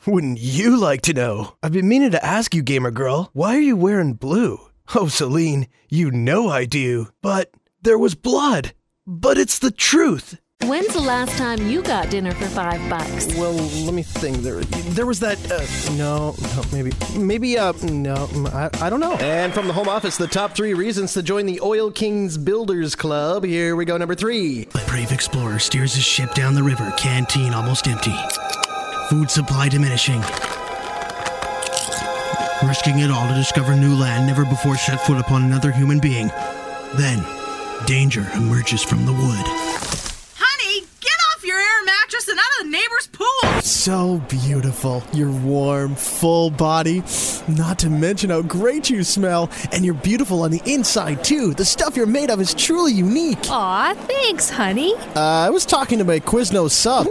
Wouldn't you like to know? I've been meaning to ask you, gamer girl, why are you wearing blue? Oh, Celine, you know I do. But there was blood. But it's the truth. When's the last time you got dinner for $5? Well, let me think. There was that, no, maybe, no, I don't know. And from the home office, the top 3 reasons to join the Oil Kings Builders Club. Here we go, number 3. A brave explorer steers his ship down the river, canteen almost empty. Food supply diminishing. Risking it all to discover new land, never before set foot upon another human being. Then, danger emerges from the wood. And out of the neighbor's pool. So beautiful. Your warm, full body. Not to mention how great you smell. And you're beautiful on the inside, too. The stuff you're made of is truly unique. Aw, thanks, honey. I was talking to my Quiznos sub.